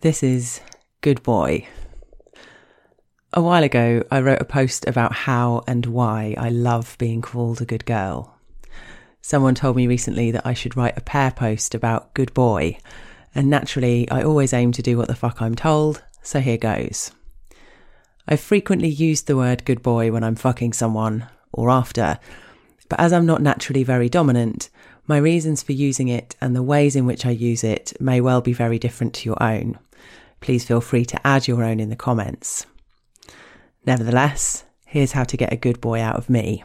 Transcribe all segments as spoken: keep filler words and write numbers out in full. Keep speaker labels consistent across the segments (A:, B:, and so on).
A: This is Good Boy. A while ago, I wrote a post about how and why I love being called a good girl. Someone told me recently that I should write a pair post about Good Boy, and naturally, I always aim to do what the fuck I'm told, so here goes. I've frequently used the word good boy when I'm fucking someone, or after, but as I'm not naturally very dominant, my reasons for using it and the ways in which I use it may well be very different to your own. Please feel free to add your own in the comments. Nevertheless, here's how to get a good boy out of me.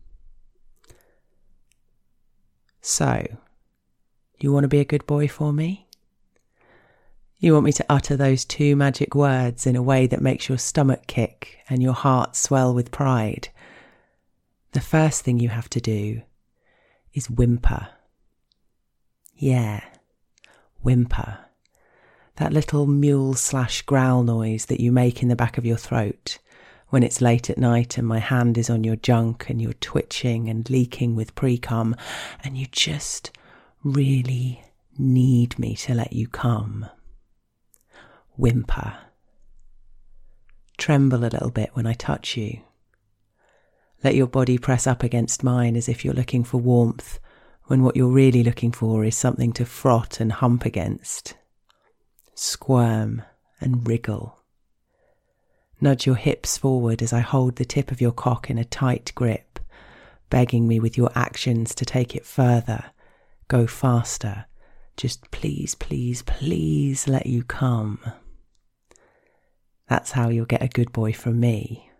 A: So, you want to be a good boy for me? You want me to utter those two magic words in a way that makes your stomach kick and your heart swell with pride? The first thing you have to do is whimper. Yeah, whimper. That little mule slash growl noise that you make in the back of your throat when it's late at night and my hand is on your junk and you're twitching and leaking with pre-cum and you just really need me to let you come. Whimper. Tremble a little bit when I touch you. Let your body press up against mine as if you're looking for warmth, when what you're really looking for is something to frot and hump against. Squirm and wriggle. Nudge your hips forward as I hold the tip of your cock in a tight grip, begging me with your actions to take it further, go faster. Just please, please, please let you come. That's how you'll get a good boy from me.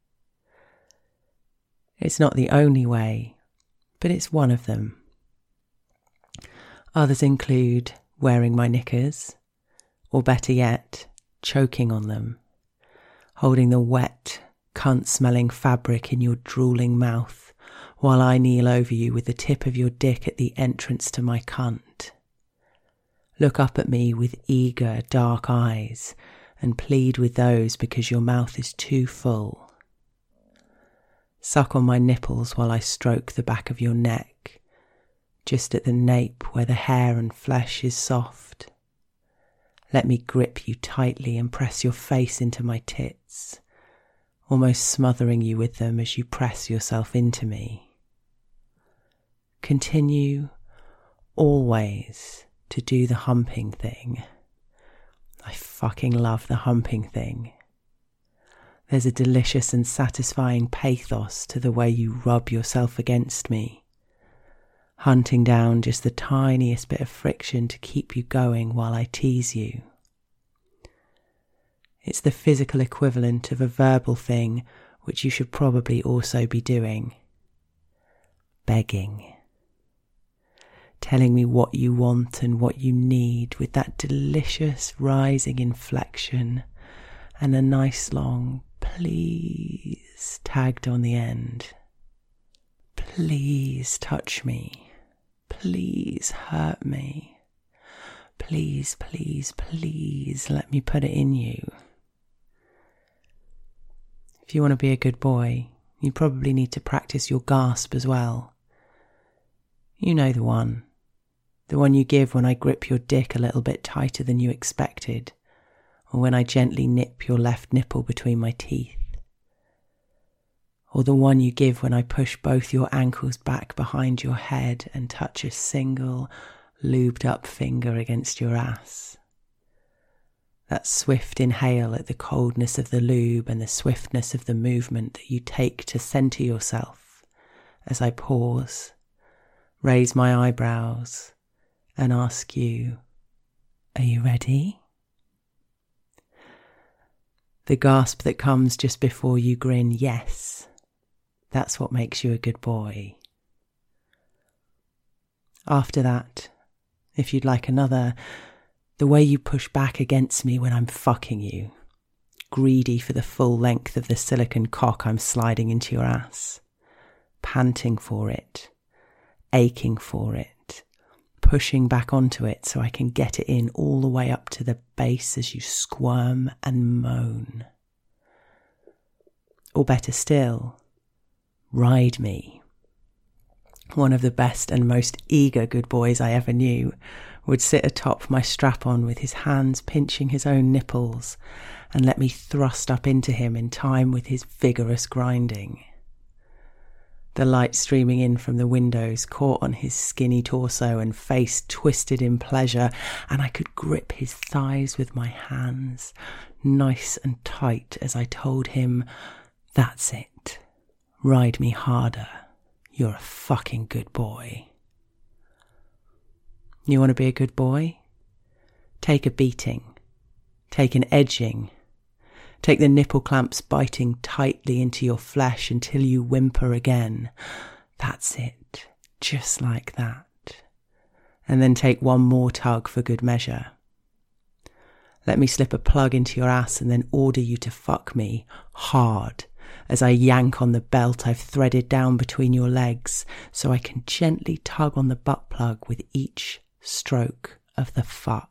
A: It's not the only way, but it's one of them. Others include wearing my knickers, or better yet, choking on them, holding the wet, cunt-smelling fabric in your drooling mouth while I kneel over you with the tip of your dick at the entrance to my cunt. Look up at me with eager, dark eyes and plead with those because your mouth is too full. Suck on my nipples while I stroke the back of your neck, just at the nape where the hair and flesh is soft. Let me grip you tightly and press your face into my tits, almost smothering you with them as you press yourself into me. Continue always to do the humping thing. I fucking love the humping thing. There's a delicious and satisfying pathos to the way you rub yourself against me, hunting down just the tiniest bit of friction to keep you going while I tease you. It's the physical equivalent of a verbal thing which you should probably also be doing. Begging. Telling me what you want and what you need with that delicious rising inflection and a nice long please tagged on the end. Please touch me. Please hurt me. Please, please, please let me put it in you. If you want to be a good boy, you probably need to practice your gasp as well. You know the one. The one you give when I grip your dick a little bit tighter than you expected, or when I gently nip your left nipple between my teeth. Or the one you give when I push both your ankles back behind your head and touch a single, lubed up finger against your ass. That swift inhale at the coldness of the lube and the swiftness of the movement that you take to centre yourself as I pause, raise my eyebrows, and ask you, are you ready? The gasp that comes just before you grin, yes, that's what makes you a good boy. After that, if you'd like another, the way you push back against me when I'm fucking you, greedy for the full length of the silicone cock I'm sliding into your ass, panting for it, aching for it, pushing back onto it so I can get it in all the way up to the base as you squirm and moan. Or better still, ride me. One of the best and most eager good boys I ever knew would sit atop my strap-on with his hands pinching his own nipples and let me thrust up into him in time with his vigorous grinding. The light streaming in from the windows caught on his skinny torso and face twisted in pleasure, and I could grip his thighs with my hands, nice and tight, as I told him, "That's it. Ride me harder. You're a fucking good boy." You want to be a good boy? Take a beating. Take an edging. Take the nipple clamps biting tightly into your flesh until you whimper again. That's it. Just like that. And then take one more tug for good measure. Let me slip a plug into your ass and then order you to fuck me hard as I yank on the belt I've threaded down between your legs so I can gently tug on the butt plug with each stroke of the fuck.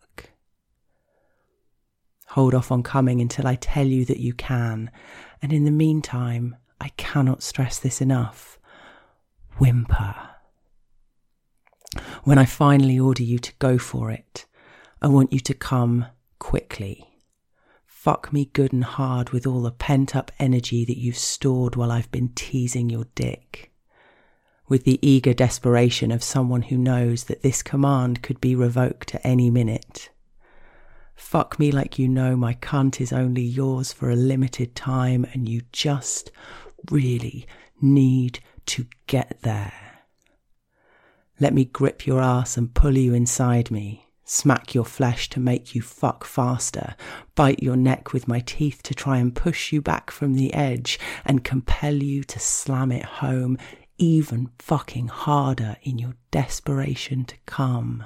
A: Hold off on coming until I tell you that you can, and in the meantime, I cannot stress this enough. Whimper. When I finally order you to go for it, I want you to come quickly. Fuck me good and hard with all the pent-up energy that you've stored while I've been teasing your dick. With the eager desperation of someone who knows that this command could be revoked at any minute. Fuck me like you know my cunt is only yours for a limited time and you just really need to get there. Let me grip your ass and pull you inside me, smack your flesh to make you fuck faster, bite your neck with my teeth to try and push you back from the edge and compel you to slam it home even fucking harder in your desperation to come.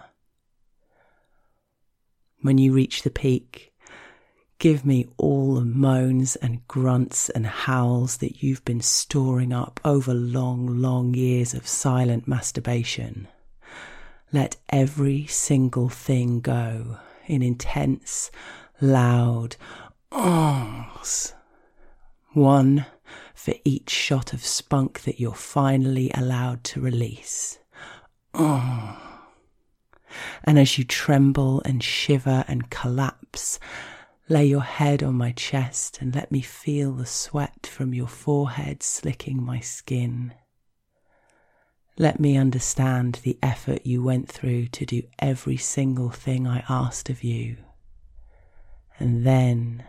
A: When you reach the peak, give me all the moans and grunts and howls that you've been storing up over long, long years of silent masturbation. Let every single thing go in intense, loud ohs. One for each shot of spunk that you're finally allowed to release. Oh. And as you tremble and shiver and collapse, lay your head on my chest and let me feel the sweat from your forehead slicking my skin. Let me understand the effort you went through to do every single thing I asked of you. And then,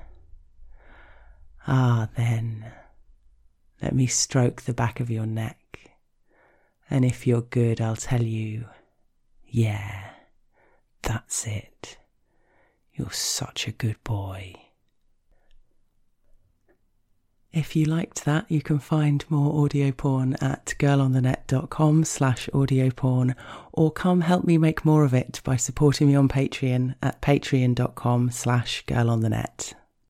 A: ah then, let me stroke the back of your neck. And if you're good, I'll tell you, yeah. That's it. You're such a good boy. If you liked that, you can find more audio porn at girlonthenet.com slash audio porn, or come help me make more of it by supporting me on Patreon at patreon.com slash girlonthenet.